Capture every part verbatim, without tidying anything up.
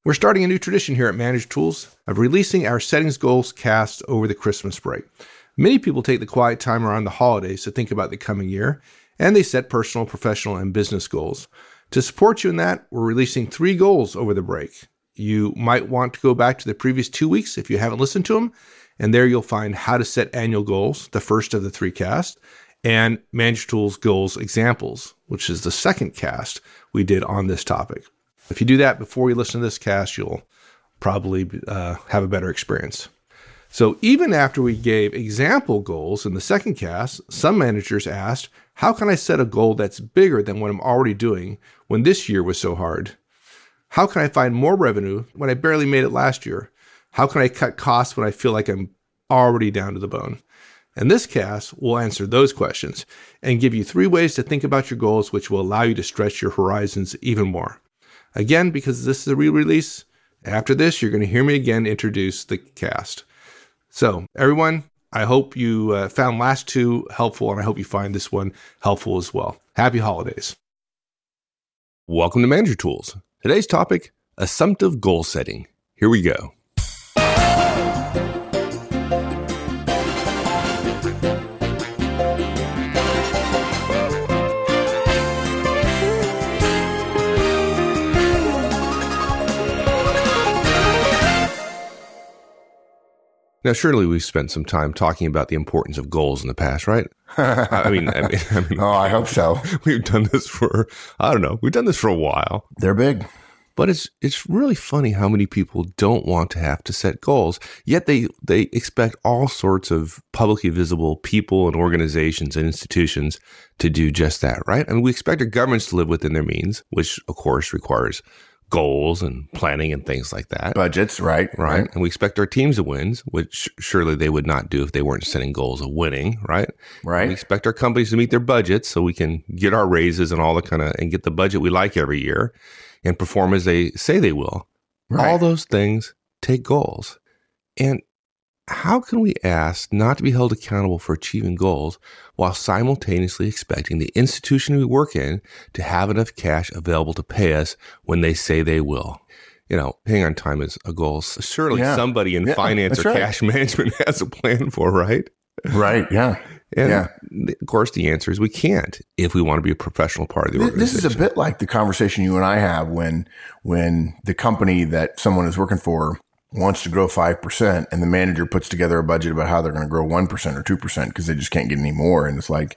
We're starting a new tradition here at Manage Tools of releasing our Settings Goals cast over the Christmas break. Many people take the quiet time around the holidays to think about the coming year, and they set personal, professional, and business goals. To support you in that, we're releasing three goals over the break. You might want to go back to the previous two weeks if you haven't listened to them, and there you'll find how to set annual goals, the first of the three casts, and Manage Tools Goals Examples, which is the second cast we did on this topic. If you do that before you listen to this cast, you'll probably uh, have a better experience. So even after we gave example goals in the second cast, some managers asked, how can I set a goal that's bigger than what I'm already doing when this year was so hard? How can I find more revenue when I barely made it last year? How can I cut costs when I feel like I'm already down to the bone? And this cast will answer those questions and give you three ways to think about your goals, which will allow you to stretch your horizons even more. Again, because this is a re-release, after this, you're going to hear me again introduce the cast. So, everyone, I hope you uh, found last two helpful, and I hope you find this one helpful as well. Happy holidays. Welcome to Manager Tools. Today's topic, assumptive goal setting. Here we go. Now, surely we've spent some time talking about the importance of goals in the past, right? I mean, I mean, I mean, oh, I hope so. We've done this for, I don't know, we've done this for a while. They're big. But it's it's really funny how many people don't want to have to set goals, yet they, they expect all sorts of publicly visible people and organizations and institutions to do just that, right? I mean, we expect our governments to live within their means, which, of course, requires goals and planning and things like that. Budgets, right, right. Right. And we expect our teams to win, which surely they would not do if they weren't setting goals of winning, right? Right. And we expect our companies to meet their budgets so we can get our raises and all the kind of, and get the budget we like every year and perform as they say they will. Right. All those things take goals. And how can we ask not to be held accountable for achieving goals while simultaneously expecting the institution we work in to have enough cash available to pay us when they say they will? You know, paying on time is a goal. Surely yeah. somebody in yeah, finance or right. cash management has a plan for, right? Right, yeah. And yeah. of course, the answer is we can't if we want to be a professional part of the organization. This is a bit like the conversation you and I have when when the company that someone is working for wants to grow five percent and the manager puts together a budget about how they're going to grow one percent or two percent because they just can't get any more. And it's like,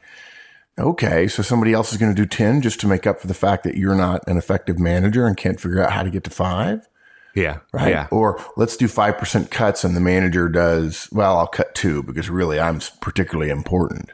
okay, so somebody else is going to do ten just to make up for the fact that you're not an effective manager and can't figure out how to get to five. Yeah. Right. Yeah. Or let's do five percent cuts and the manager does, well, I'll cut two because really I'm particularly important.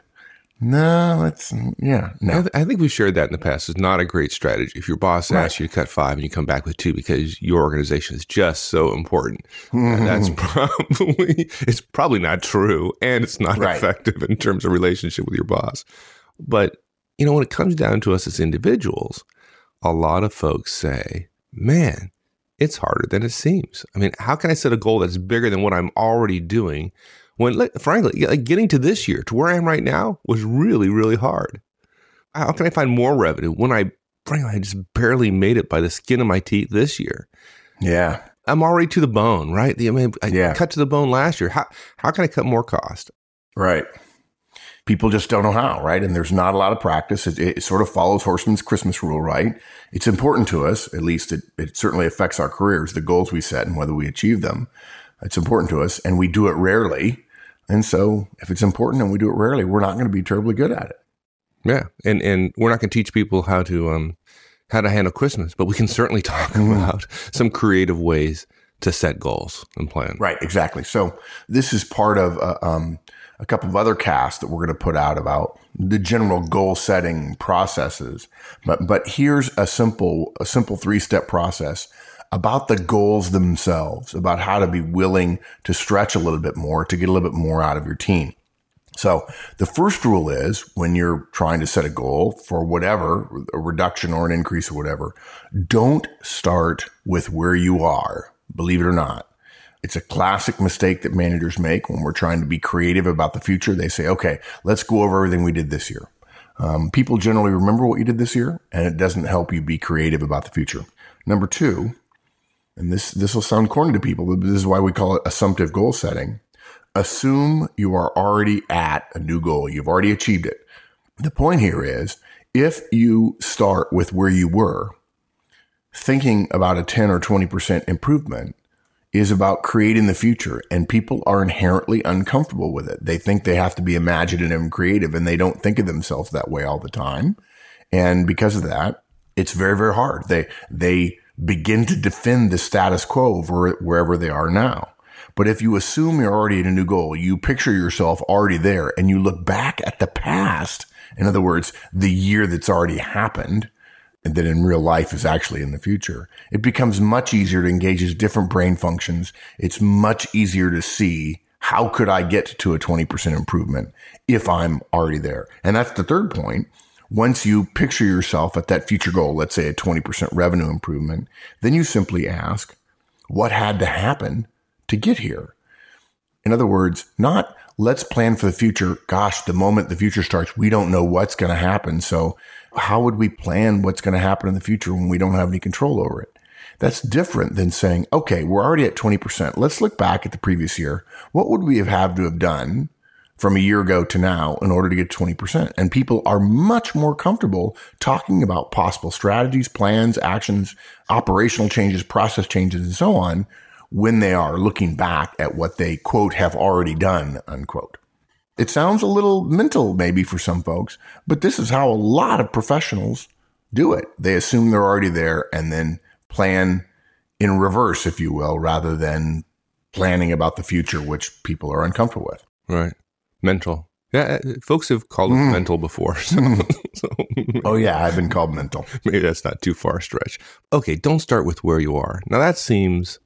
No, that's, yeah, no. I, th- I think we've shared that in the past. It's not a great strategy. If your boss right. asks you to cut five and you come back with two because your organization is just so important, mm-hmm. that's probably, it's probably not true. And it's not right. effective in terms of relationship with your boss. But, you know, when it comes down to us as individuals, a lot of folks say, man, it's harder than it seems. I mean, how can I set a goal that's bigger than what I'm already doing? When, frankly, like getting to this year, to where I am right now, was really, really hard. How can I find more revenue when I, frankly, I just barely made it by the skin of my teeth this year? Yeah. I'm already to the bone, right? I mean, I yeah. cut to the bone last year. How how can I cut more cost? Right. People just don't know how, right? And there's not a lot of practice. It, it sort of follows Horstman's Christmas rule, right? It's important to us. At least it, it certainly affects our careers, the goals we set and whether we achieve them. It's important to us, and we do it rarely. And so if it's important and we do it rarely, we're not going to be terribly good at it. Yeah. And and we're not going to teach people how to um how to handle Christmas, but we can certainly talk mm-hmm. about some creative ways to set goals and plan. Right, exactly. So this is part of uh, um, a couple of other casts that we're going to put out about the general goal setting processes. But but here's a simple a simple three-step process about the goals themselves, about how to be willing to stretch a little bit more, to get a little bit more out of your team. So the first rule is when you're trying to set a goal for whatever, a reduction or an increase or whatever, don't start with where you are, believe it or not. It's a classic mistake that managers make when we're trying to be creative about the future. They say, okay, let's go over everything we did this year. Um, people generally remember what you did this year, and it doesn't help you be creative about the future. Number two, and this, this will sound corny to people, but this is why we call it assumptive goal setting. Assume you are already at a new goal. You've already achieved it. The point here is, if you start with where you were, thinking about a ten or twenty percent improvement is about creating the future, and people are inherently uncomfortable with it. They think they have to be imaginative and creative, and they don't think of themselves that way all the time. And because of that, it's very, very hard. They, they begin to defend the status quo over wherever they are now. But if you assume you're already at a new goal, you picture yourself already there, and you look back at the past, in other words, the year that's already happened, and that in real life is actually in the future, it becomes much easier to engage different brain functions. It's much easier to see, how could I get to a twenty percent improvement if I'm already there? And that's the third point. Once you picture yourself at that future goal, let's say a twenty percent revenue improvement, then you simply ask, what had to happen to get here? In other words, not let's plan for the future. Gosh, the moment the future starts, we don't know what's going to happen. So how would we plan what's going to happen in the future when we don't have any control over it? That's different than saying, okay, we're already at twenty percent. Let's look back at the previous year. What would we have had to have done from a year ago to now in order to get twenty percent? And people are much more comfortable talking about possible strategies, plans, actions, operational changes, process changes, and so on, when they are looking back at what they, quote, have already done, unquote. It sounds a little mental maybe for some folks, but this is how a lot of professionals do it. They assume they're already there and then plan in reverse, if you will, rather than planning about the future, which people are uncomfortable with. Right. Mental. Yeah, folks have called it mm. mental before. So, so oh, yeah, I've been called mental. Maybe that's not too far a stretch. Okay, don't start with where you are. Now, that seems,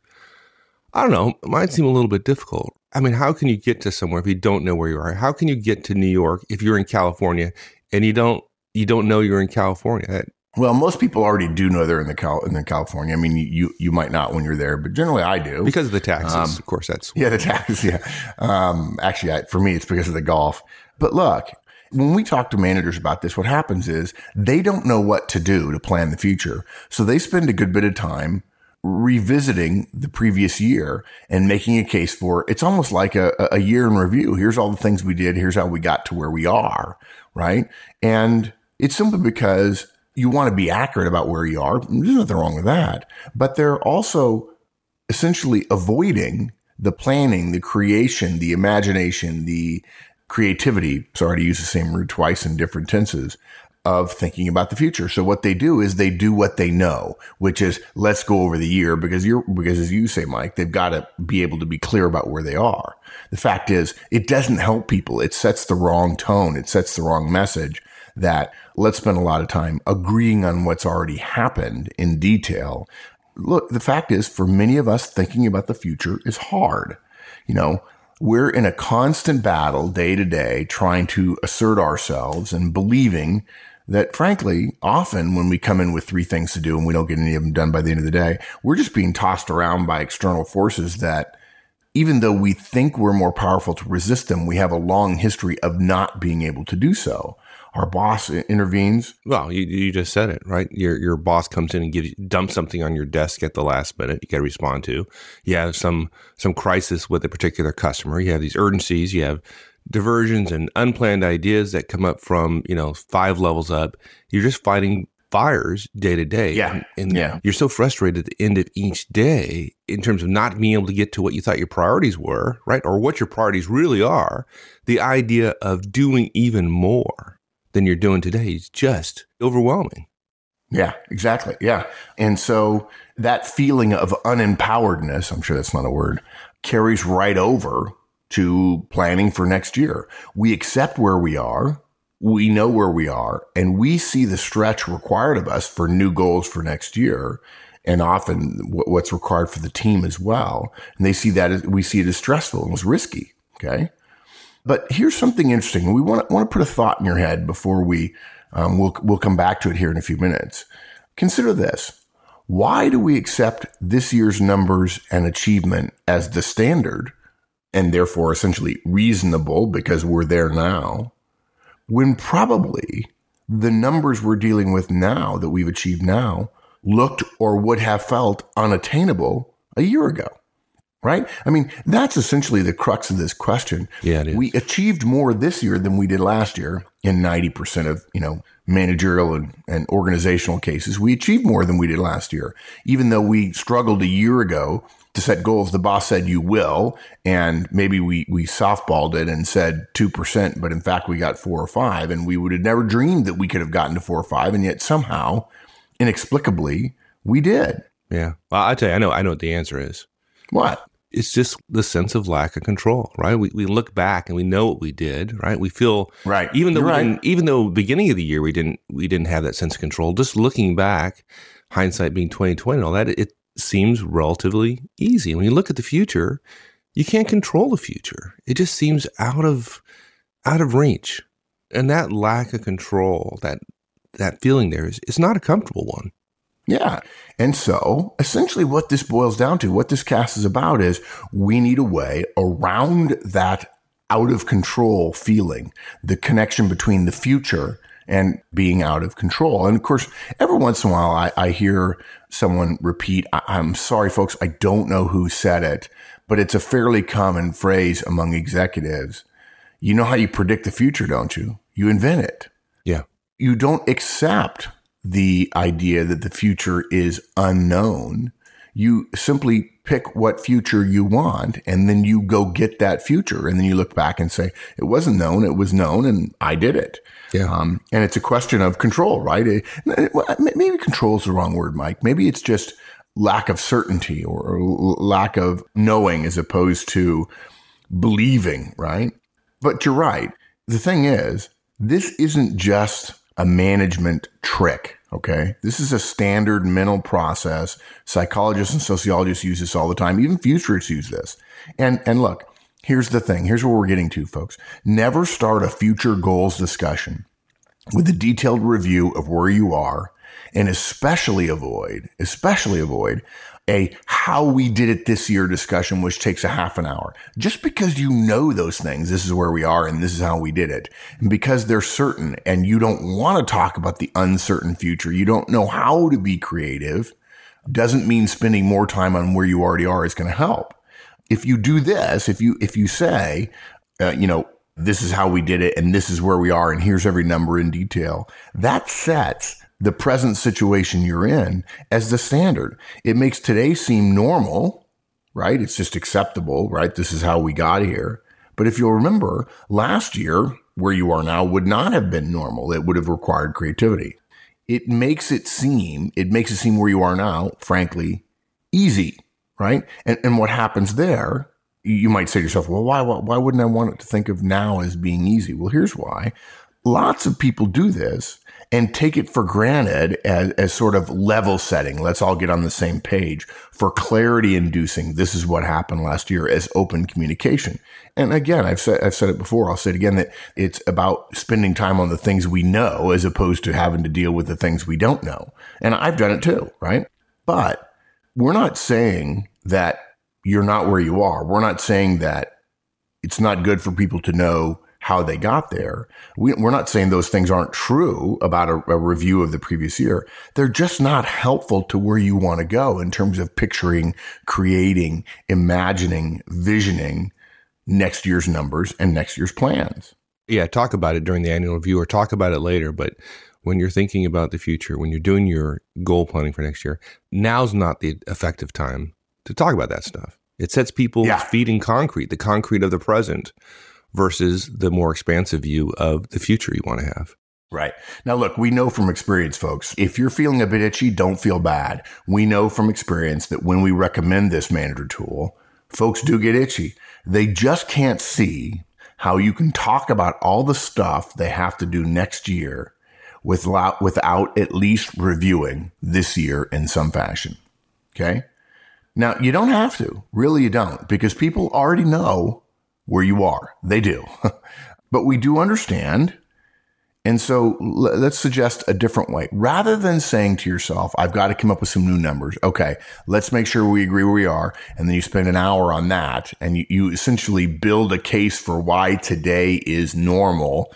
I don't know, it might seem a little bit difficult. I mean, how can you get to somewhere if you don't know where you are? How can you get to New York if you're in California and you don't you don't know you're in California? That, well, most people already do know they're in the Cal- in the California. I mean, you you might not when you're there, but generally I do. Because of the taxes, um, of course. That's yeah, the taxes. Yeah, um, actually, I, for me, it's because of the golf. But look, when we talk to managers about this, what happens is they don't know what to do to plan the future, so they spend a good bit of time revisiting the previous year and making a case for it's almost like a, a year in review. Here's all the things we did. Here's how we got to where we are. Right. And it's simply because you want to be accurate about where you are. There's nothing wrong with that. But they're also essentially avoiding the planning, the creation, the imagination, the creativity. Sorry to use the same word twice in different tenses. Of thinking about the future. So what they do is they do what they know, which is let's go over the year because you're, because as you say, Mike, they've got to be able to be clear about where they are. The fact is it doesn't help people. It sets the wrong tone. It sets the wrong message that let's spend a lot of time agreeing on what's already happened in detail. Look, the fact is for many of us, thinking about the future is hard. You know, we're in a constant battle day to day, trying to assert ourselves and believing that, frankly, often when we come in with three things to do and we don't get any of them done by the end of the day, we're just being tossed around by external forces that, even though we think we're more powerful to resist them, we have a long history of not being able to do so. Our boss intervenes. Well, you, you just said it, right? Your your boss comes in and gives dumps something on your desk at the last minute. You got to respond to. You have some some crisis with a particular customer. You have these urgencies. You have diversions and unplanned ideas that come up from, you know, five levels up. You're just fighting fires day to day. Yeah. And, and yeah. you're so frustrated at the end of each day in terms of not being able to get to what you thought your priorities were, right? Or what your priorities really are. The idea of doing even more than you're doing today is just overwhelming. Yeah, exactly. Yeah. And so that feeling of unempoweredness, I'm sure that's not a word, carries right over to planning for next year. We accept where we are. We know where we are, and we see the stretch required of us for new goals for next year, and often what's required for the team as well. And they see that as, we see it as stressful and as risky. Okay. But here's something interesting. We want to, want to put a thought in your head before we, um, we'll, we'll come back to it here in a few minutes. Consider this. Why do we accept this year's numbers and achievement as the standard and therefore essentially reasonable because we're there now, when probably the numbers we're dealing with now that we've achieved now looked or would have felt unattainable a year ago. Right? I mean, that's essentially the crux of this question. Yeah, it is. We achieved more this year than we did last year in ninety percent of, you know, managerial and, and organizational cases. We achieved more than we did last year, even though we struggled a year ago to set goals. The boss said, you will. And maybe we, we softballed it and said two percent, but in fact, we got four or five, and we would have never dreamed that we could have gotten to four or five. And yet somehow, inexplicably, we did. Yeah. Well, I tell you, I know, I know what the answer is. What? It's just the sense of lack of control, right? We we look back and we know what we did, right? We feel right, even though You're we right. didn't, even though beginning of the year we didn't we didn't have that sense of control. Just looking back, hindsight being twenty twenty and all that, it seems relatively easy. When you look at the future, you can't control the future. It just seems out of out of reach, and that lack of control, that that feeling there is it's not a comfortable one. Yeah. And so essentially what this boils down to, what this cast is about is we need a way around that out of control feeling, the connection between the future and being out of control. And of course, every once in a while I, I hear someone repeat, I, I'm sorry, folks, I don't know who said it, but it's a fairly common phrase among executives. You know how you predict the future, don't you? You invent it. Yeah. You don't accept the idea that the future is unknown. You simply pick what future you want, and then you go get that future. And then you look back and say, it wasn't known, it was known, and I did it. Yeah. Um, and it's a question of control, right? It, it, maybe control is the wrong word, Mike. Maybe it's just lack of certainty or, or lack of knowing as opposed to believing, right? But you're right. The thing is, this isn't just a management trick, okay? This is a standard mental process. Psychologists and sociologists use this all the time. Even futurists use this. And and look, here's the thing. Here's what we're getting to, folks. Never start a future goals discussion with a detailed review of where you are, and especially avoid, especially avoid a how we did it this year discussion, which takes a half an hour. Just because you know those things, this is where we are and this is how we did it. And because they're certain and you don't want to talk about the uncertain future, you don't know how to be creative, doesn't mean spending more time on where you already are is going to help. If you do this, if you, if you say, uh, you know, this is how we did it and this is where we are and here's every number in detail, that sets the present situation you're in as the standard. It makes today seem normal, right? It's just acceptable, right? This is how we got here. But if you'll remember, last year, where you are now would not have been normal. It would have required creativity. It makes it seem, it makes it seem where you are now, frankly, easy, right? And and what happens there, you might say to yourself, well, why, why, why wouldn't I want it to think of now as being easy? Well, here's why. Lots of people do this and take it for granted as, as sort of level setting. Let's all get on the same page for clarity inducing. This is what happened last year as open communication. And again, I've said, I've said it before. I'll say it again, that it's about spending time on the things we know as opposed to having to deal with the things we don't know. And I've done it too, right? But we're not saying that you're not where you are. We're not saying that it's not good for people to know how they got there. We, we're not saying those things aren't true about a, a review of the previous year. They're just not helpful to where you want to go in terms of picturing, creating, imagining, visioning next year's numbers and next year's plans. Yeah, talk about it during the annual review or talk about it later. But when you're thinking about the future, when you're doing your goal planning for next year, now's not the effective time to talk about that stuff. It sets people's Yeah. feet in concrete, the concrete of the present, versus the more expansive view of the future you want to have. Right. Now, look, we know from experience, folks, if you're feeling a bit itchy, don't feel bad. We know from experience that when we recommend this manager tool, folks do get itchy. They just can't see how you can talk about all the stuff they have to do next year without, without at least reviewing this year in some fashion. Okay. Now, you don't have to. Really, you don't, because people already know where you are. They do. But we do understand. And so let's suggest a different way. Rather than saying to yourself, I've got to come up with some new numbers. Okay, let's make sure we agree where we are. And then you spend an hour on that. And you, you essentially build a case for why today is normal.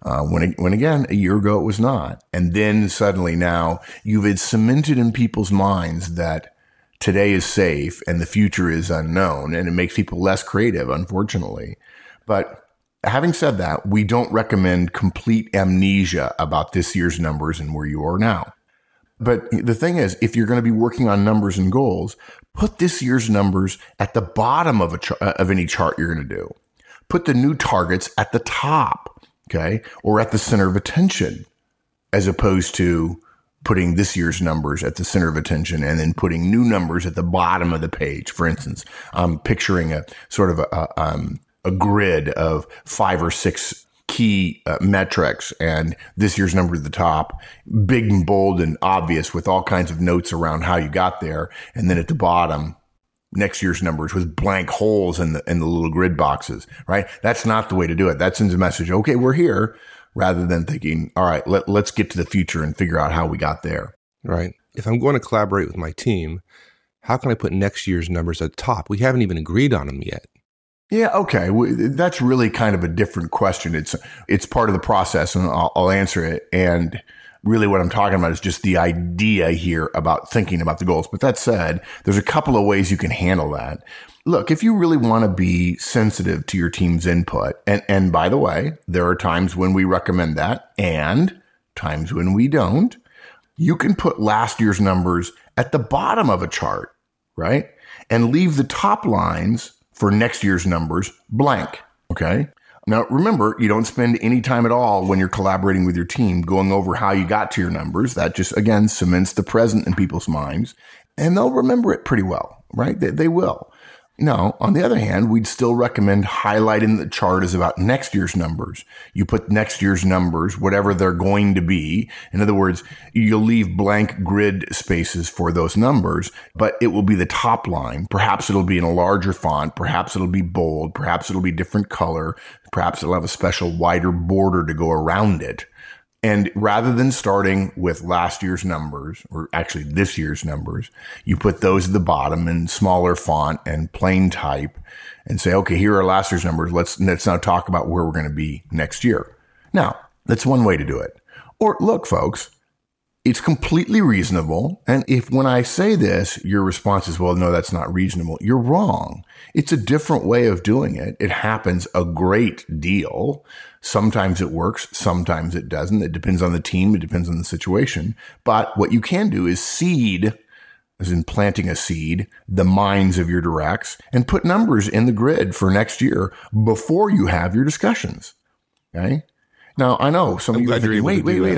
Uh, when, when again, a year ago it was not. And then suddenly now you've cemented in people's minds that today is safe and the future is unknown, and it makes people less creative, unfortunately. But having said that, we don't recommend complete amnesia about this year's numbers and where you are now. But the thing is, if you're going to be working on numbers and goals, put this year's numbers at the bottom of a ch- of any chart you're going to do. Put the new targets at the top. Okay, or at the center of attention, as opposed to putting this year's numbers at the center of attention and then putting new numbers at the bottom of the page. For instance, I'm picturing a sort of a, a, um, a grid of five or six key uh, metrics, and this year's number at the top, big and bold and obvious with all kinds of notes around how you got there. And then at the bottom, next year's numbers with blank holes in the in the little grid boxes, right? That's not the way to do it. That sends a message, okay, we're here, rather than thinking, all right, let, let's get to the future and figure out how we got there. Right. If I'm going to collaborate with my team, how can I put next year's numbers at the top? We haven't even agreed on them yet. Yeah, okay. That's really kind of a different question. It's it's part of the process, and I'll, I'll answer it. And really what I'm talking about is just the idea here about thinking about the goals. But that said, there's a couple of ways you can handle that. Look, if you really want to be sensitive to your team's input, and, and by the way, there are times when we recommend that and times when we don't, you can put last year's numbers at the bottom of a chart, right? And leave the top lines for next year's numbers blank, okay? Now, remember, you don't spend any time at all when you're collaborating with your team going over how you got to your numbers. That just, again, cements the present in people's minds, and they'll remember it pretty well, right? They, they will. Now, on the other hand, we'd still recommend highlighting the chart as about next year's numbers. You put next year's numbers, whatever they're going to be. In other words, you'll leave blank grid spaces for those numbers, but it will be the top line. Perhaps it'll be in a larger font. Perhaps it'll be bold. Perhaps it'll be different color. Perhaps it'll have a special wider border to go around it. And rather than starting with last year's numbers, or actually this year's numbers, you put those at the bottom in smaller font and plain type and say, okay, here are last year's numbers. Let's, let's now talk about where we're going to be next year. Now, that's one way to do it. Or look, folks, it's completely reasonable. And if when I say this, your response is, well, no, that's not reasonable. You're wrong. It's a different way of doing it. It happens a great deal. Sometimes it works. Sometimes it doesn't. It depends on the team. It depends on the situation. But what you can do is seed, as in planting a seed, the minds of your directs and put numbers in the grid for next year before you have your discussions. Okay. Now, I know some I'm of you are thinking, wait, wait, wait.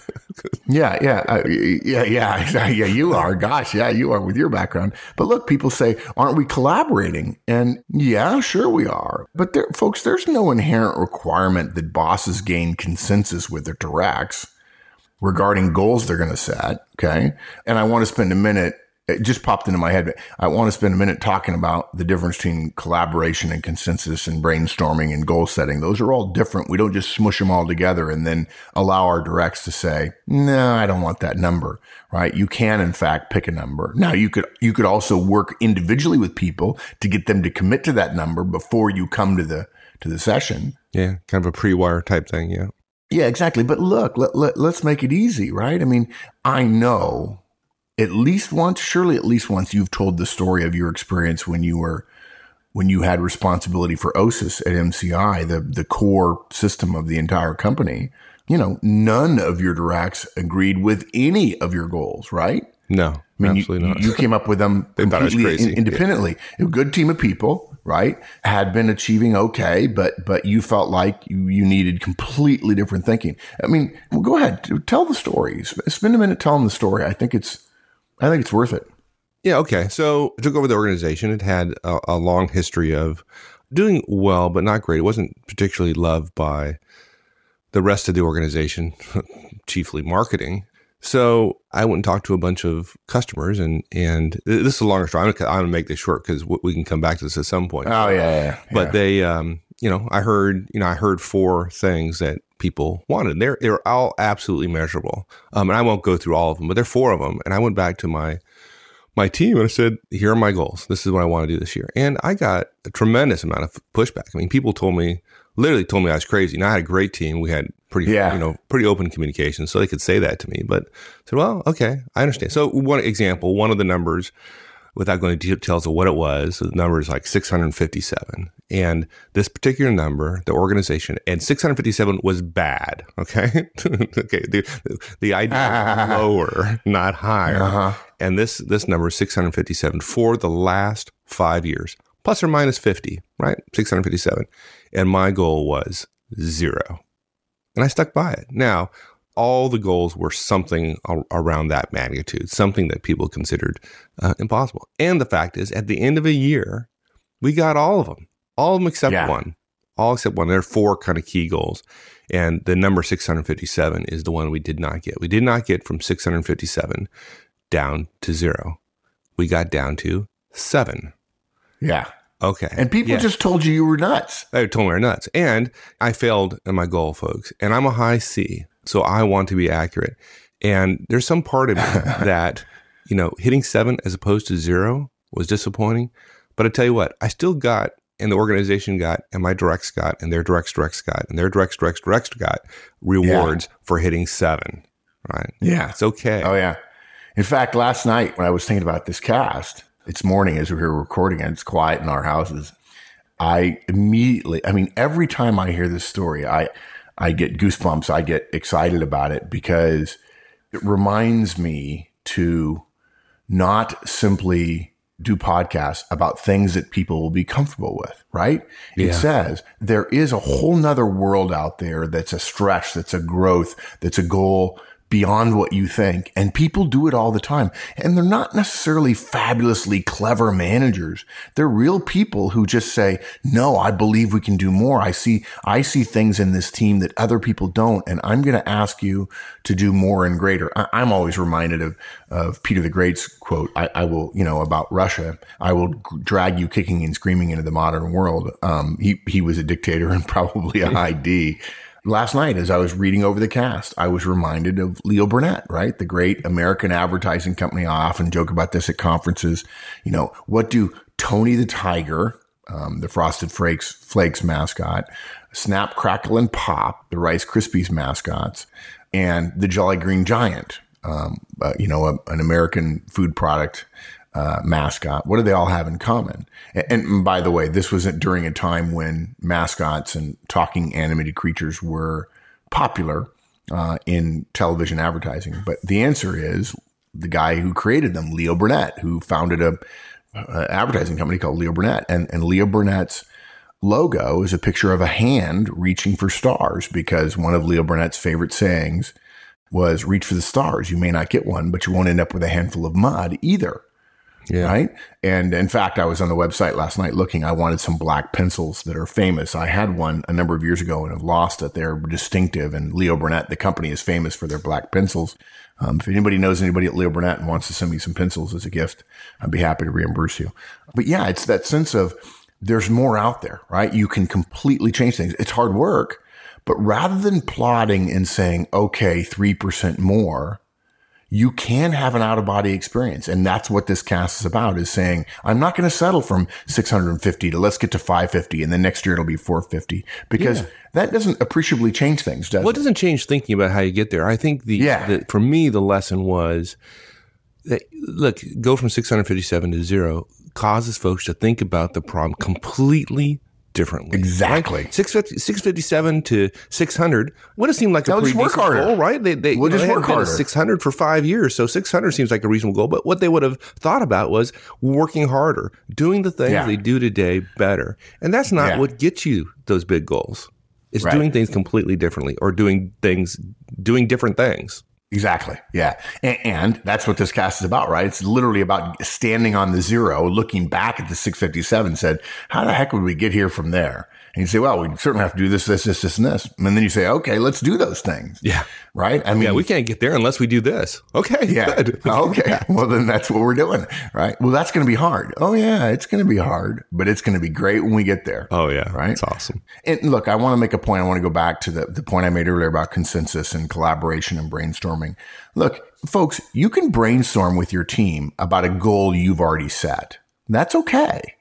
yeah, yeah, uh, yeah, yeah, yeah, you are. Gosh, yeah, you are with your background. But look, people say, aren't we collaborating? And yeah, sure we are. But there, folks, there's no inherent requirement that bosses gain consensus with their directs regarding goals they're going to set. Okay. And I want to spend a minute. It just popped into my head. I want to spend a minute talking about the difference between collaboration and consensus and brainstorming and goal setting. Those are all different. We don't just smush them all together and then allow our directs to say, no, I don't want that number, right? You can, in fact, pick a number. Now, you could, you could also work individually with people to get them to commit to that number before you come to the, to the session. Yeah. Kind of a pre-wire type thing. Yeah. Yeah, exactly. But look, let, let, let's make it easy, right? I mean, I know at least once, surely at least once you've told the story of your experience when you were, when you had responsibility for O S I S at M C I, the, the core system of the entire company. You know, none of your directs agreed with any of your goals, right? No, I mean, absolutely you, not. You came up with them They thought I was completely crazy. in- independently. A good team of people, right? Had been achieving okay, but but you felt like you, you needed completely different thinking. I mean, well, go ahead, tell the story. Spend a minute telling the story. I think it's I think it's worth it. Yeah. Okay. So I took over the organization. It had a, a long history of doing well, but not great. It wasn't particularly loved by the rest of the organization, chiefly marketing. So I went and talked to a bunch of customers, and, and this is a longer story. I'm going I'm to make this short because we can come back to this at some point. Oh, yeah. yeah, yeah. But they, um, you know, I heard, you know, I heard four things that people wanted. They're, they're all absolutely measurable. Um, and I won't go through all of them, but there are four of them. And I went back to my, my team and I said, here are my goals. This is what I want to do this year. And I got a tremendous amount of pushback. I mean, people told me, literally told me I was crazy. Now I had a great team. We had pretty, yeah. you know, pretty open communication, so they could say that to me. But I said, well, okay, I understand. So one example, one of the numbers, without going into details of what it was, the number is like six hundred fifty-seven. And this particular number, the organization, and six hundred fifty-seven was bad, okay? okay, the, the idea is lower, not higher. Uh-huh. And this, this number is six hundred fifty-seven for the last five years, plus or minus fifty, right? six hundred fifty-seven. And my goal was zero. And I stuck by it. Now, all the goals were something around that magnitude, something that people considered uh, impossible. And the fact is, at the end of a year, we got all of them, all of them except yeah. one, all except one. There are four kind of key goals. And the number six hundred fifty-seven is the one we did not get. We did not get from six hundred fifty-seven down to zero. We got down to seven. Yeah. Okay. And people yeah. just told you you were nuts. They told me I were nuts. And I failed in my goal, folks. And I'm a high C. So I want to be accurate. And there's some part of me that, you know, hitting seven as opposed to zero was disappointing. But I tell you what, I still got, and the organization got, and my directs got, and their directs directs got, and their directs directs directs got rewards yeah. for hitting seven. Right? Yeah. It's okay. Oh, yeah. In fact, last night when I was thinking about this cast, it's morning as we were recording and it's quiet in our houses. I immediately, I mean, every time I hear this story, I, I get goosebumps. I get excited about it because it reminds me to not simply do podcasts about things that people will be comfortable with, right? Yeah. It says there is a whole nother world out there that's a stretch, that's a growth, that's a goal beyond what you think. And people do it all the time. And they're not necessarily fabulously clever managers. They're real people who just say, no, I believe we can do more. I see, I see things in this team that other people don't. And I'm going to ask you to do more and greater. I, I'm always reminded of, of Peter the Great's quote. I, I will, you know, about Russia, I will drag you kicking and screaming into the modern world. Um, he, he was a dictator and probably a high D. Last night, as I was reading over the cast, I was reminded of Leo Burnett, right? The great American advertising company. I often joke about this at conferences. You know, what do Tony the Tiger, um, the Frosted Flakes, Flakes mascot, Snap, Crackle, and Pop, the Rice Krispies mascots, and the Jolly Green Giant, um, uh, you know, a, an American food product Uh, mascot. What do they all have in common? And, and by the way, this wasn't during a time when mascots and talking animated creatures were popular uh, in television advertising. But the answer is the guy who created them, Leo Burnett, who founded a, a advertising company called Leo Burnett. And, and Leo Burnett's logo is a picture of a hand reaching for stars because one of Leo Burnett's favorite sayings was reach for the stars. You may not get one, but you won't end up with a handful of mud either. Yeah. Right. And in fact, I was on the website last night looking, I wanted some black pencils that are famous. I had one a number of years ago and have lost it. They're distinctive. And Leo Burnett, the company, is famous for their black pencils. Um, if anybody knows anybody at Leo Burnett and wants to send me some pencils as a gift, I'd be happy to reimburse you. But yeah, it's that sense of there's more out there, right? You can completely change things. It's hard work, but rather than plodding and saying, okay, three percent more, you can have an out-of-body experience. And that's what this cast is about, is saying, I'm not going to settle from six hundred fifty to let's get to five fifty, and then next year it'll be four fifty, because yeah. that doesn't appreciably change things, does well, it? Well, it doesn't change thinking about how you get there. I think the, yeah. the for me, the lesson was that, look, go from six hundred fifty-seven to zero causes folks to think about the problem completely differently. Exactly. Right? six fifty-seven to six hundred would have seemed like a no, pretty work decent harder. goal, right? They, they, we'll you know, just they work had been harder. at six hundred for five years, so six hundred seems like a reasonable goal. But what they would have thought about was working harder, doing the things yeah. they do today better. And that's not yeah. what gets you those big goals. It's right. doing things completely differently, or doing things, doing different things. Exactly. Yeah. And, and that's what this cast is about, right? It's literally about standing on the zero, looking back at the six fifty-seven, said, how the heck would we get here from there? And you say, well, we certainly have to do this, this, this, this, and this. And then you say, okay, let's do those things. Yeah. Right? I mean, yeah, we can't get there unless we do this. Okay. Yeah. Good. Okay. Well, then that's what we're doing. Right. Well, that's going to be hard. Oh, yeah, it's going to be hard, but it's going to be great when we get there. Oh, yeah. Right. It's awesome. And look, I want to make a point. I want to go back to the, the point I made earlier about consensus and collaboration and brainstorming. Look, folks, you can brainstorm with your team about a goal you've already set. That's okay.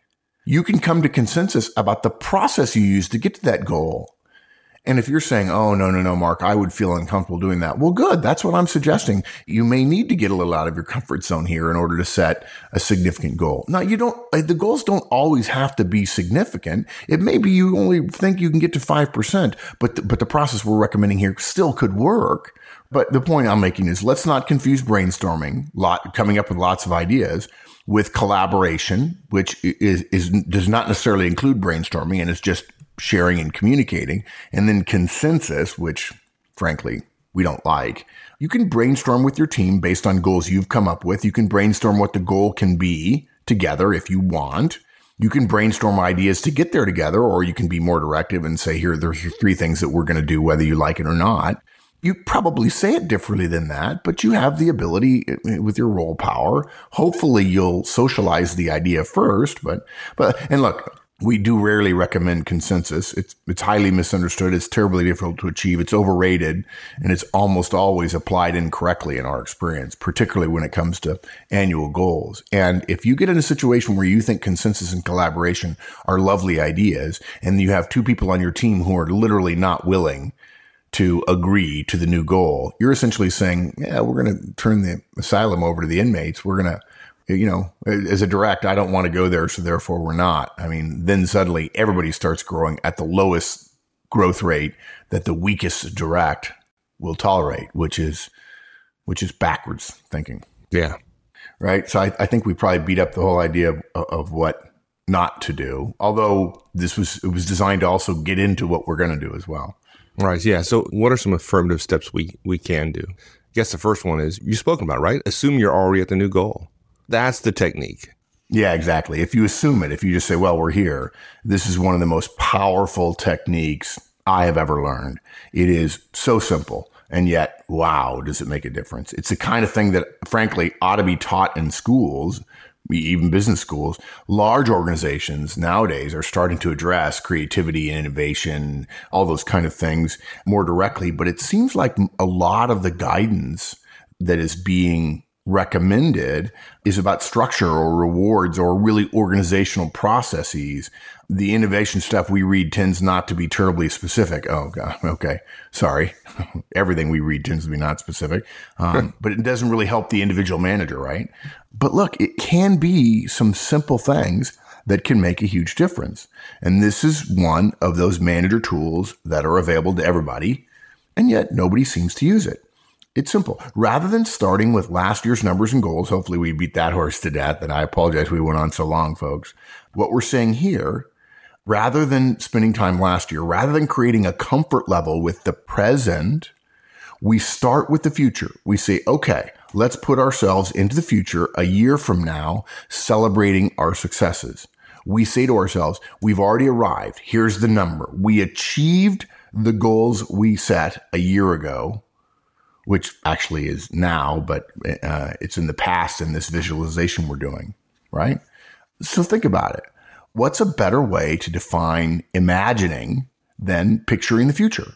You can come to consensus about the process you use to get to that goal. And if you're saying, oh, no, no, no, Mark, I would feel uncomfortable doing that. Well, good. That's what I'm suggesting. You may need to get a little out of your comfort zone here in order to set a significant goal. Now, you don't, the goals don't always have to be significant. It may be you only think you can get to five percent, but the, but the process we're recommending here still could work. But the point I'm making is let's not confuse brainstorming, lot, coming up with lots of ideas, with collaboration, which is, is does not necessarily include brainstorming and is just sharing and communicating, and then consensus, which frankly we don't like. You can brainstorm with your team based on goals you've come up with. You can brainstorm what the goal can be together if you want. You can brainstorm ideas to get there together, or you can be more directive and say, here, there are three things that we're going to do, whether you like it or not. You probably say it differently than that, but you have the ability with your role power. Hopefully you'll socialize the idea first, but, but, and look, we do rarely recommend consensus. It's, it's highly misunderstood. It's terribly difficult to achieve. It's overrated, and it's almost always applied incorrectly in our experience, particularly when it comes to annual goals. And if you get in a situation where you think consensus and collaboration are lovely ideas, and you have two people on your team who are literally not willing to agree to the new goal, you're essentially saying, yeah, we're going to turn the asylum over to the inmates. We're going to, you know, as a direct, I don't want to go there, so therefore we're not. I mean, then suddenly everybody starts growing at the lowest growth rate that the weakest direct will tolerate, which is, which is backwards thinking. Yeah. Right. So I, I think we probably beat up the whole idea of, of what not to do, although this was, it was designed to also get into what we're going to do as well. Right. Yeah. So what are some affirmative steps we, we can do? I guess the first one is you've spoken about, right? Assume you're already at the new goal. That's the technique. Yeah, exactly. If you assume it, if you just say, well, we're here, this is one of the most powerful techniques I have ever learned. It is so simple. And yet, wow, does it make a difference? It's the kind of thing that, frankly, ought to be taught in schools, even business schools. Large organizations nowadays are starting to address creativity and innovation, all those kind of things more directly. But it seems like a lot of the guidance that is being recommended is about structure or rewards or really organizational processes. The innovation stuff we read tends not to be terribly specific. Oh, God. Okay. Sorry. Everything we read tends to be not specific. Um, but it doesn't really help the individual manager, right? But look, it can be some simple things that can make a huge difference. And this is one of those manager tools that are available to everybody, and yet nobody seems to use it. It's simple. Rather than starting with last year's numbers and goals, hopefully we beat that horse to death, and I apologize we went on so long, folks. What we're saying here, rather than spending time last year, rather than creating a comfort level with the present, we start with the future. We say, okay, let's put ourselves into the future a year from now, celebrating our successes. We say to ourselves, we've already arrived. Here's the number. We achieved the goals we set a year ago, which actually is now, but uh, it's in the past in this visualization we're doing, right? So think about it. What's a better way to define imagining than picturing the future?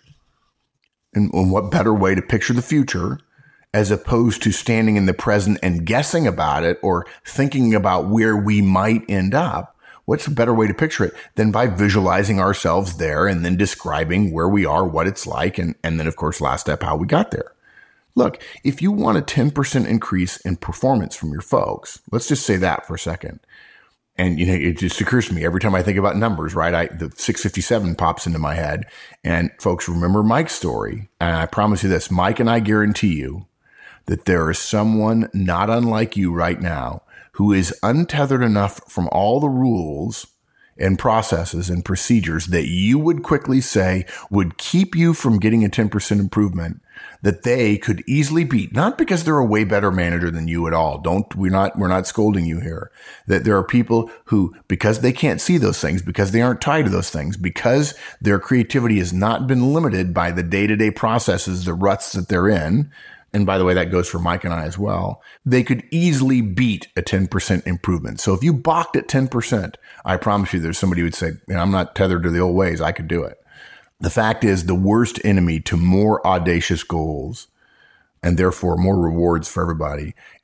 And, and what better way to picture the future as opposed to standing in the present and guessing about it or thinking about where we might end up? What's a better way to picture it than by visualizing ourselves there and then describing where we are, what it's like, and, and then, of course, last step, how we got there. Look, if you want a ten percent increase in performance from your folks, let's just say that for a second. And, you know, it just occurs to me every time I think about numbers, right? I, the six fifty-seven pops into my head. And folks, remember Mike's story. And I promise you this, Mike and I guarantee you that there is someone not unlike you right now who is untethered enough from all the rules and processes and procedures that you would quickly say would keep you from getting a ten percent improvement that they could easily beat, not because they're a way better manager than you at all. Don't, we're not, we're not scolding you here. That there are people who, because they can't see those things, because they aren't tied to those things, because their creativity has not been limited by the day-to-day processes, the ruts that they're in. And by the way, that goes for Mike and I as well. They could easily beat a ten percent improvement. So if you balked at ten percent, I promise you there's somebody who would say, I'm not tethered to the old ways. I could do it. The fact is, the worst enemy to more audacious goals and therefore more rewards for everybody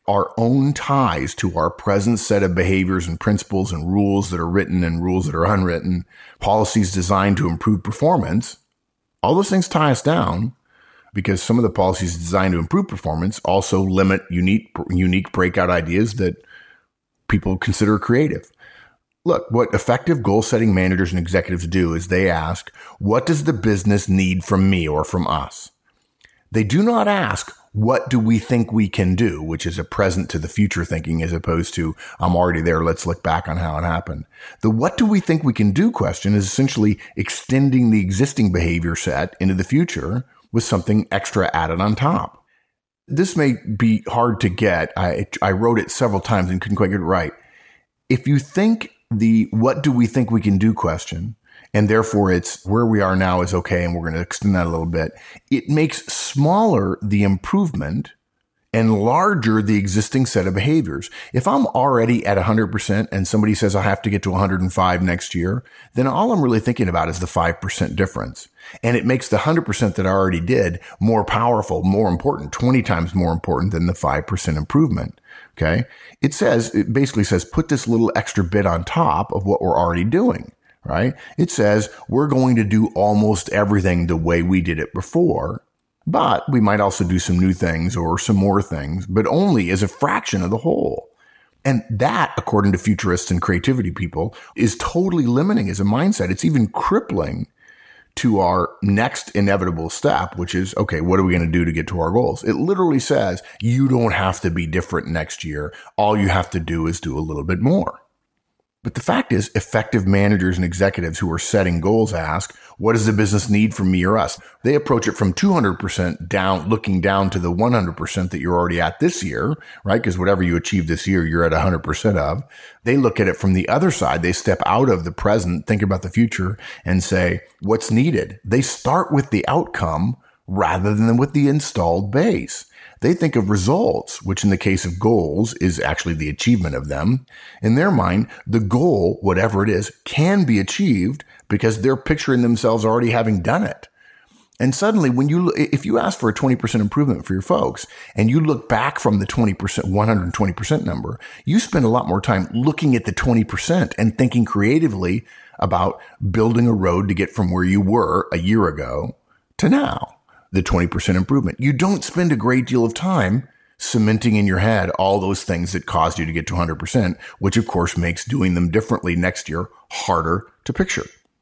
our own ties to our present set of behaviors and principles and rules that are written and rules that are unwritten, policies designed to improve performance, all those things tie us down because some of the policies designed to improve performance also limit unique, unique breakout ideas that people consider creative. Look, what effective goal-setting managers and executives do is they ask, what does the business need from me or from us? They do not ask, what do we think we can do, which is a present to the future thinking as opposed to, I'm already there, let's look back on how it happened. The what do we think we can do question is essentially extending the existing behavior set into the future with something extra added on top. This may be hard to get. I, I wrote it several times and couldn't quite get it right. If you think the what do we think we can do question, and therefore it's where we are now is okay, and we're going to extend that a little bit, it makes smaller the improvement and larger the existing set of behaviors. If I'm already at one hundred percent and somebody says I have to get to one hundred five next year, then all I'm really thinking about is the five percent difference. And it makes the one hundred percent that I already did more powerful, more important, twenty times more important than the five percent improvement. Okay. It says, it basically says, put this little extra bit on top of what we're already doing, right? It says we're going to do almost everything the way we did it before, but we might also do some new things or some more things, but only as a fraction of the whole. And that, according to futurists and creativity people, is totally limiting as a mindset. It's even crippling to our next inevitable step, which is, okay, what are we going to do to get to our goals? It literally says you don't have to be different next year. All you have to do is do a little bit more. But the fact is, effective managers and executives who are setting goals ask, what does the business need from me or us? They approach it from two hundred percent down, looking down to the one hundred percent that you're already at this year, right? Because whatever you achieve this year, you're at one hundred percent of. They look at it from the other side. They step out of the present, think about the future, and say, what's needed? They start with the outcome rather than with the installed base. They think of results, which in the case of goals is actually the achievement of them. In their mind, the goal, whatever it is, can be achieved because they're picturing themselves already having done it. And suddenly, when you, if you ask for a twenty percent improvement for your folks and you look back from the twenty percent, one hundred twenty percent number, you spend a lot more time looking at the twenty percent and thinking creatively about building a road to get from where you were a year ago to now. The twenty percent improvement. You don't spend a great deal of time cementing in your head all those things that caused you to get to one hundred percent, which of course makes doing them differently next year harder to picture.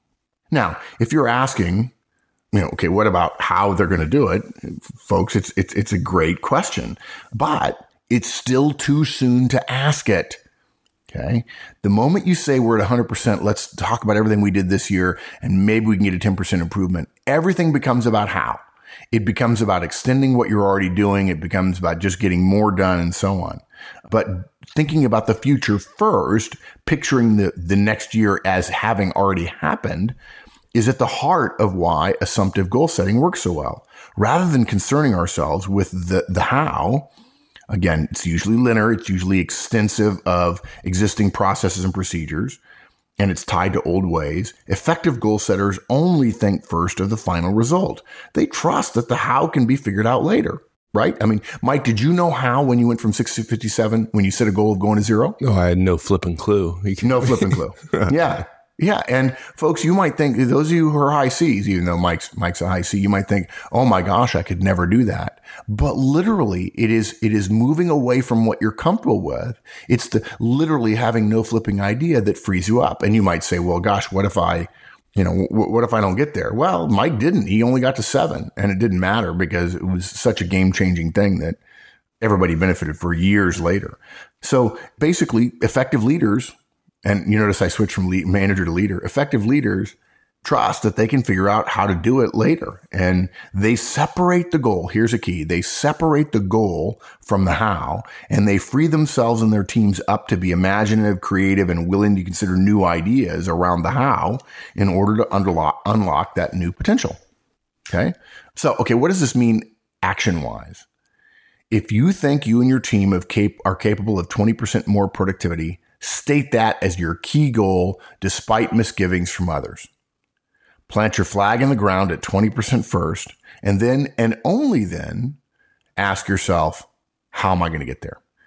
Now, if you're asking, you know, okay, what about how they're going to do it? Folks, it's, it's, it's a great question, but it's still too soon to ask it. Okay. The moment you say we're at one hundred percent, let's talk about everything we did this year and maybe we can get a ten percent improvement. Everything becomes about how. It becomes about extending what you're already doing. It becomes about just getting more done and so on. But thinking about the future first, picturing the, the next year as having already happened is at the heart of why assumptive goal setting works so well. Rather than concerning ourselves with the, the how, again, it's usually linear. It's usually extensive of existing processes and procedures, and it's tied to old ways. Effective goal setters only think first of the final result. They trust that the how can be figured out later, right? I mean, Mike, did you know how when you went from six to fifty-seven, when you set a goal of going to zero? No, I had no flipping clue. No flipping clue. Yeah. Yeah. And folks, you might think, those of you who are high C's, even though Mike's, Mike's a high C, you might think, oh my gosh, I could never do that. But literally it is, it is moving away from what you're comfortable with. It's the literally having no flipping idea that frees you up. And you might say, well, gosh, what if I, you know, w- what if I don't get there? Well, Mike didn't. He only got to seven and it didn't matter because it was such a game changing thing that everybody benefited for years later. So basically effective leaders, and you notice I switched from lead, manager to leader. Effective leaders trust that they can figure out how to do it later. And they separate the goal. Here's a key. They separate the goal from the how, and they free themselves and their teams up to be imaginative, creative, and willing to consider new ideas around the how in order to unlock, unlock that new potential. Okay. So, okay, what does this mean action-wise? If you think you and your team have cap- are capable of twenty percent more productivity, state that as your key goal despite misgivings from others. Plant your flag in the ground at twenty percent first, and then, and only then, ask yourself, how am I going to get there?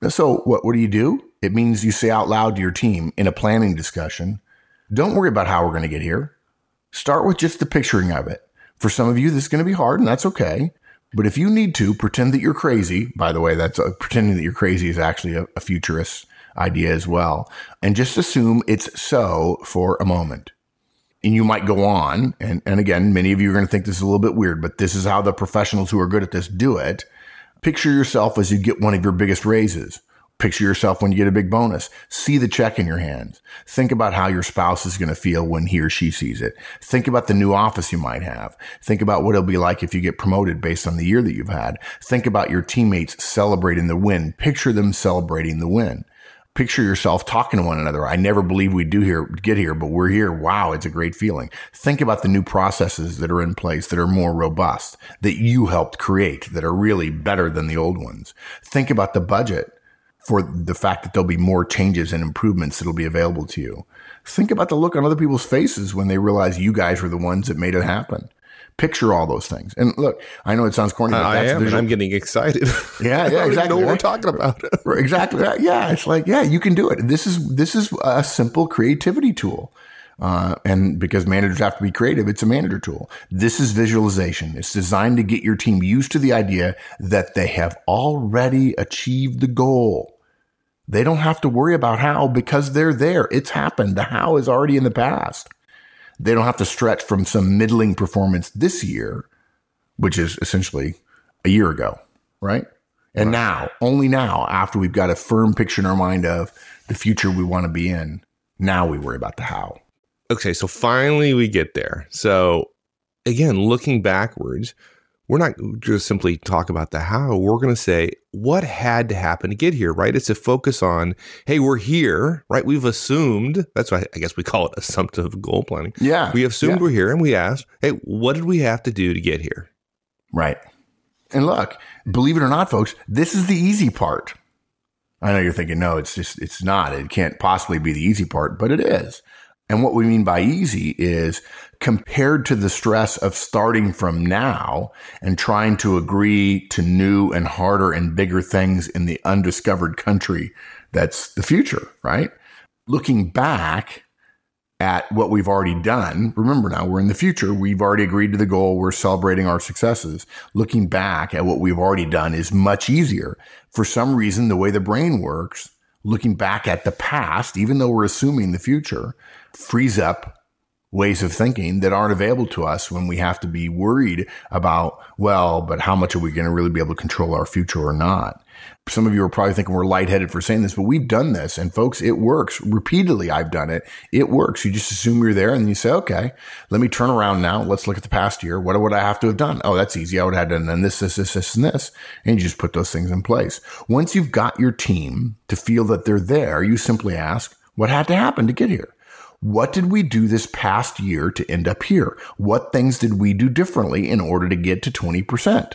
So what, what do you do? It means you say out loud to your team in a planning discussion, don't worry about how we're going to get here. Start with just the picturing of it. For some of you, this is going to be hard, and that's okay. But if you need to, pretend that you're crazy. By the way, that's uh, pretending that you're crazy is actually a, a futurist idea as well. And just assume it's so for a moment. And you might go on. And, and again, many of you are going to think this is a little bit weird, but this is how the professionals who are good at this do it. Picture yourself as you get one of your biggest raises. Picture yourself when you get a big bonus. See the check in your hands. Think about how your spouse is going to feel when he or she sees it. Think about the new office you might have. Think about what it'll be like if you get promoted based on the year that you've had. Think about your teammates celebrating the win. Picture them celebrating the win. Picture yourself talking to one another. I never believed we'd do here, get here, but we're here. Wow, it's a great feeling. Think about the new processes that are in place that are more robust, that you helped create, that are really better than the old ones. Think about the budget for the fact that there'll be more changes and improvements that'll be available to you. Think about the look on other people's faces when they realize you guys were the ones that made it happen. Picture all those things. And look, I know it sounds corny, but I that's am, visual. and I'm getting excited. Yeah, yeah, I don't exactly. even know what right? we're talking about. Exactly. Right. Yeah, it's like, yeah, you can do it. This is this is a simple creativity tool. Uh, and because managers have to be creative, it's a manager tool. This is visualization. It's designed to get your team used to the idea that they have already achieved the goal. They don't have to worry about how because they're there. It's happened. The how is already in the past. They don't have to stretch from some middling performance this year, which is essentially a year ago, right? And right. now, only now, after we've got a firm picture in our mind of the future we want to be in, now we worry about the how. Okay, so finally we get there. So again, looking backwards, we're not just simply talk about the how. We're going to say what had to happen to get here, right? It's a focus on, hey, we're here, right? We've assumed, that's why I guess we call it assumptive goal planning. Yeah. We assumed yeah. we're here and we asked, hey, what did we have to do to get here? Right. And look, believe it or not, folks, this is the easy part. I know you're thinking, no, it's just, it's not. It can't possibly be the easy part, but it is. And what we mean by easy is compared to the stress of starting from now and trying to agree to new and harder and bigger things in the undiscovered country that's the future, right? Looking back at what we've already done, remember now we're in the future. We've already agreed to the goal. We're celebrating our successes. Looking back at what we've already done is much easier. For some reason, the way the brain works, looking back at the past, even though we're assuming the future, frees up ways of thinking that aren't available to us when we have to be worried about, well, but how much are we going to really be able to control our future or not? Some of you are probably thinking we're lightheaded for saying this, but we've done this. And folks, it works. Repeatedly, I've done it. It works. You just assume you're there and you say, okay, let me turn around now. Let's look at the past year. What would I have to have done? Oh, that's easy. I would have done this, this, this, this, and this. And you just put those things in place. Once you've got your team to feel that they're there, you simply ask, what had to happen to get here? What did we do this past year to end up here? What things did we do differently in order to get to twenty percent?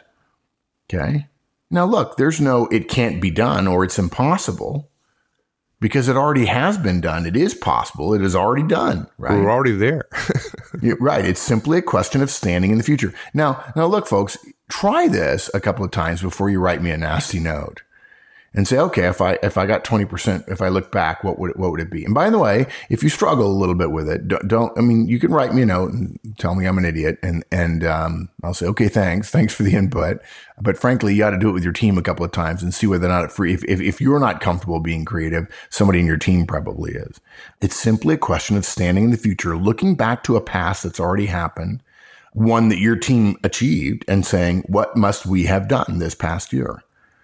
Okay. Now look, there's no, it can't be done or it's impossible because it already has been done. It is possible. It is already done, right? We're already there. Yeah, right. It's simply a question of standing in the future. Now, now look, folks, try this a couple of times before you write me a nasty note. And say, okay, if I if I got twenty percent, if I look back, what would it, what would it be? And by the way, if you struggle a little bit with it, don't, don't I mean, you can write me a note and tell me I'm an idiot, and and um, I'll say, okay, thanks, thanks for the input. But frankly, you got to do it with your team a couple of times and see whether or not it free. If, if if you're not comfortable being creative, somebody in your team probably is. It's simply a question of standing in the future, looking back to a past that's already happened, one that your team achieved, and saying, what must we have done this past year?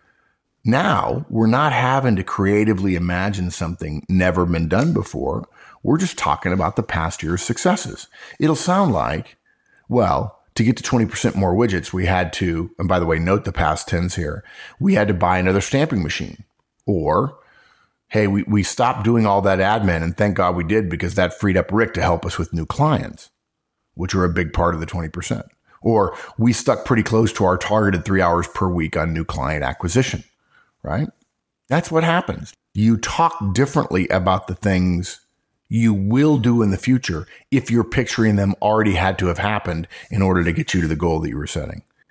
Now, we're not having to creatively imagine something never been done before. We're just talking about the past year's successes. It'll sound like, well, to get to twenty percent more widgets, we had to, and by the way, note the past tense here, we had to buy another stamping machine. Or, hey, we, we stopped doing all that admin, and thank God we did because that freed up Rick to help us with new clients, which are a big part of the twenty percent. Or we stuck pretty close to our targeted three hours per week on new client acquisition. Right? That's what happens. You talk differently about the things you will do in the future if you're picturing them already had to have happened in order to get you to the goal that you were setting. Yeah.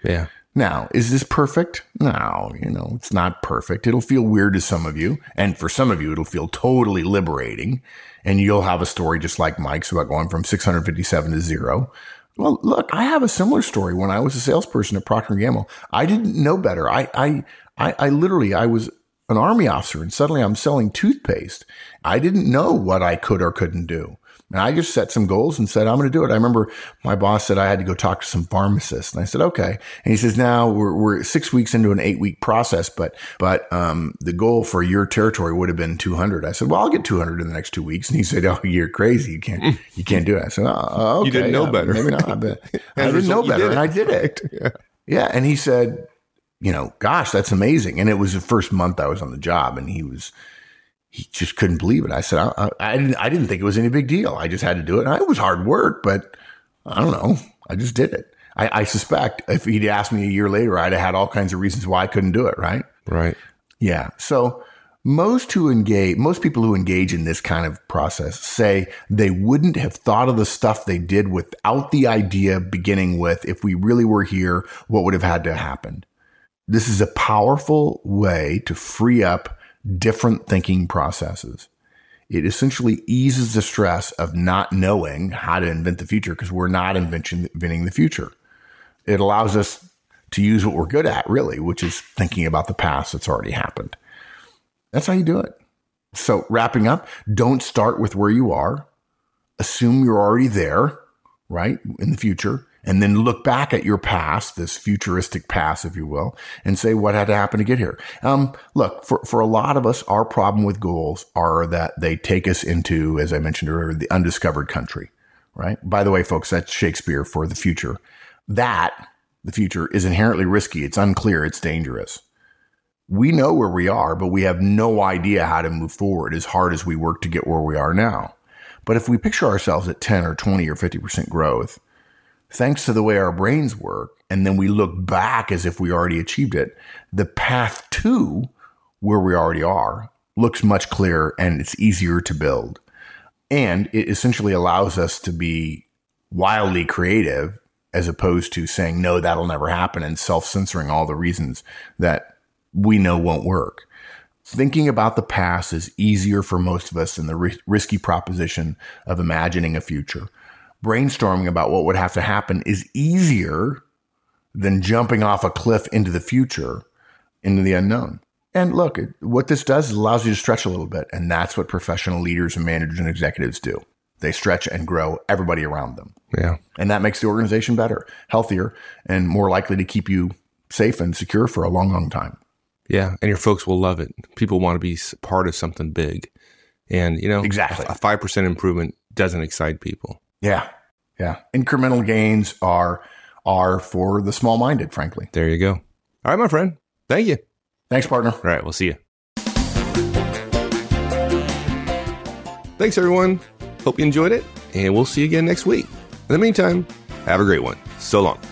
Now, is this perfect? No, you know, it's not perfect. It'll feel weird to some of you. And for some of you, it'll feel totally liberating. And you'll have a story just like Mike's about going from six hundred fifty-seven to zero. Well, look, I have a similar story. When I was a salesperson at Procter and Gamble, I didn't know better. I, I, I, I literally, I was an Army officer and suddenly I'm selling toothpaste. I didn't know what I could or couldn't do. And I just set some goals and said, I'm going to do it. I remember my boss said I had to go talk to some pharmacists. And I said, okay. And he says, now we're, we're six weeks into an eight week process, but, but, um, the goal for your territory would have been two hundred. I said, well, I'll get two hundred in the next two weeks. And he said, oh, you're crazy. You can't, you can't do it. I said, oh, okay. You didn't know yeah, better. Maybe not. But I didn't know better. And I did it. yeah. yeah. And he said, you know, gosh, that's amazing. And it was the first month I was on the job and he was, he just couldn't believe it. I said, I, I, I didn't, I didn't think it was any big deal. I just had to do it. And it was hard work, but I don't know. I just did it. I, I suspect if he'd asked me a year later, I'd have had all kinds of reasons why I couldn't do it. Right. Right. Yeah. So most who engage, most people who engage in this kind of process say they wouldn't have thought of the stuff they did without the idea beginning with, if we really were here, what would have had to happen? This is a powerful way to free up different thinking processes. It essentially eases the stress of not knowing how to invent the future because we're not invention, inventing the future. It allows us to use what we're good at, really, which is thinking about the past that's already happened. That's how you do it. So wrapping up, don't start with where you are. Assume you're already there, right, in the future. And then look back at your past, this futuristic past, if you will, and say what had to happen to get here. Um, look, for, for a lot of us, our problem with goals are that they take us into, as I mentioned earlier, the undiscovered country, right? By the way, folks, that's Shakespeare for the future. That, the future, is inherently risky. It's unclear. It's dangerous. We know where we are, but we have no idea how to move forward as hard as we work to get where we are now. But if we picture ourselves at ten or twenty or fifty percent growth, thanks to the way our brains work, and then we look back as if we already achieved it, the path to where we already are looks much clearer and it's easier to build. And it essentially allows us to be wildly creative as opposed to saying, no, that'll never happen, and self-censoring all the reasons that we know won't work. Thinking about the past is easier for most of us than the ri- risky proposition of imagining a future. Brainstorming about what would have to happen is easier than jumping off a cliff into the future, into the unknown. And look, it, what this does is allows you to stretch a little bit. And that's what professional leaders and managers and executives do. They stretch and grow everybody around them. Yeah. And that makes the organization better, healthier, and more likely to keep you safe and secure for a long, long time. Yeah. And your folks will love it. People want to be part of something big. And, you know, exactly. a five percent improvement doesn't excite people. Yeah. Yeah. Incremental gains are, are for the small-minded, frankly. There you go. All right, my friend. Thank you. Thanks, partner. All right. We'll see you. Thanks, everyone. Hope you enjoyed it, and we'll see you again next week. In the meantime, have a great one. So long.